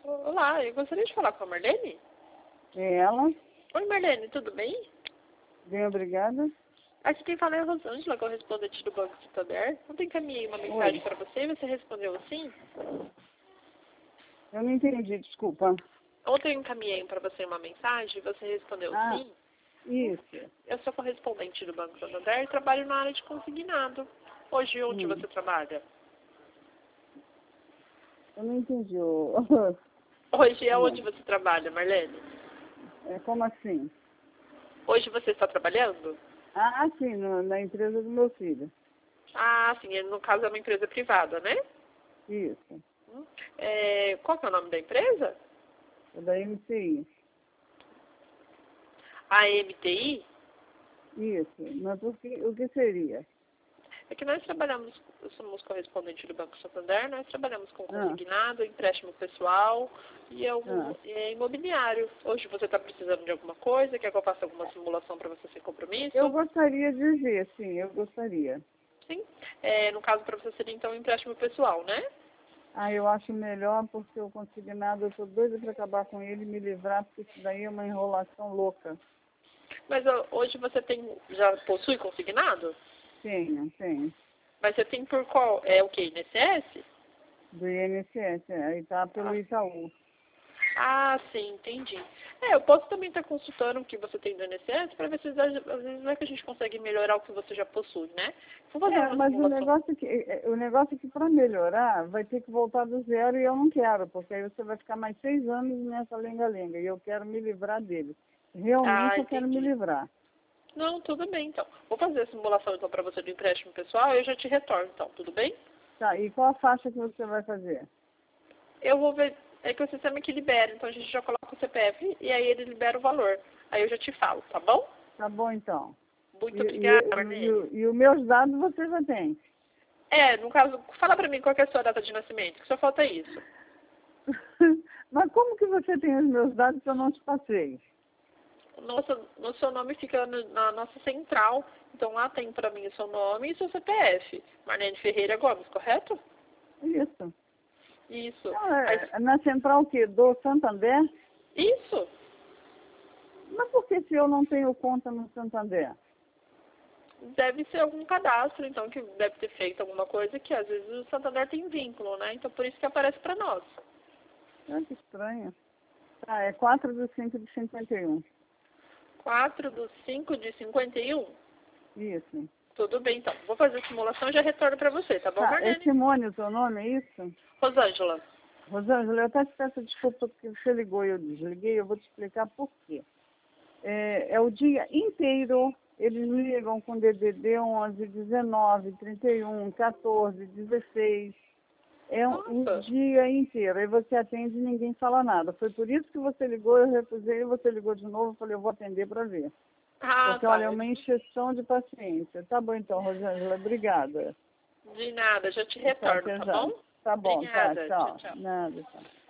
Olá, eu gostaria de falar com a Marlene. É ela? Oi, Marlene, tudo bem? Bem, obrigada. Aqui quem fala é a Rosângela, correspondente do Banco Santander. Ontem encaminhei uma mensagem para você e você respondeu sim? Eu não entendi, desculpa. Ontem eu encaminhei para você uma mensagem e você respondeu sim? Isso. Eu sou correspondente do Banco Santander e trabalho na área de consignado. Hoje, onde você trabalha? Eu não entendi. Hoje é onde você trabalha, Marlene? Como assim? Hoje você está trabalhando? Sim, na empresa do meu filho. Ah, sim, no caso é uma empresa privada, né? Isso. Qual que é o nome da empresa? É da MCI. A MTI? Isso. Mas o que seria? É que nós trabalhamos, somos correspondente do Banco Santander, nós trabalhamos com consignado, empréstimo pessoal e imobiliário. Hoje você está precisando de alguma coisa? Quer que eu faça alguma simulação para você sem compromisso? Eu gostaria de ver, sim, eu gostaria. Sim. No caso, para você seria então um empréstimo pessoal, né? Eu acho melhor porque o consignado, eu estou doida para acabar com ele e me livrar, porque isso daí é uma enrolação louca. Mas hoje você já possui consignado? Tenho. Mas você tem por qual? É o quê? INSS? Do INSS, aí tá pelo Itaú. Ah, sim, entendi. Eu posso também estar consultando o que você tem do INSS para ver se às vezes não é que a gente consegue melhorar o que você já possui, né? Vou fazer uma Mas simulação. o negócio é que para melhorar vai ter que voltar do zero e eu não quero, porque aí você vai ficar mais 6 anos nessa lenga-lenga e eu quero me livrar dele. Realmente eu quero me livrar. Não, tudo bem, então. Vou fazer a simulação, então, para você do empréstimo pessoal e eu já te retorno, então. Tudo bem? Tá, e qual a faixa que você vai fazer? Eu vou ver. É que o sistema que libera, então a gente já coloca o CPF e aí ele libera o valor. Aí eu já te falo, tá bom? Tá bom, então. Muito obrigada, Marlene. E os meus dados você já tem? No caso, fala pra mim qual que é a sua data de nascimento, que só falta isso. Mas como que você tem os meus dados se eu não te passei? O seu nome fica na nossa central. Então lá tem pra mim o seu nome e seu CPF. Marlene Ferreira Gomes, correto? Isso. Isso. Na central o quê? Do Santander? Isso. Mas por que se eu não tenho conta no Santander? Deve ser algum cadastro, então, que deve ter feito alguma coisa que às vezes o Santander tem vínculo, né? Então por isso que aparece pra nós. Que estranho. Tá, é 4/5/51. 4/5/51? Isso. Tudo bem, então. Vou fazer a simulação e já retorno pra você, tá bom, Marlene? É Simone o seu nome, é isso? Rosângela. Rosângela, eu até te peço desculpa porque você ligou e eu desliguei, eu vou te explicar por quê. É o dia inteiro, eles ligam com DDD 11, 19, 31, 14, 16. É um dia inteiro. Aí você atende e ninguém fala nada. Foi por isso que você ligou, eu refusei, você ligou de novo, eu falei, eu vou atender para ver. Porque, olha, é uma encheção de paciência. Tá bom então, Rosângela, obrigada. De nada, já te retorno, tá bom? Tá bom, Obrigada. tchau. Tchau. Nada, tchau.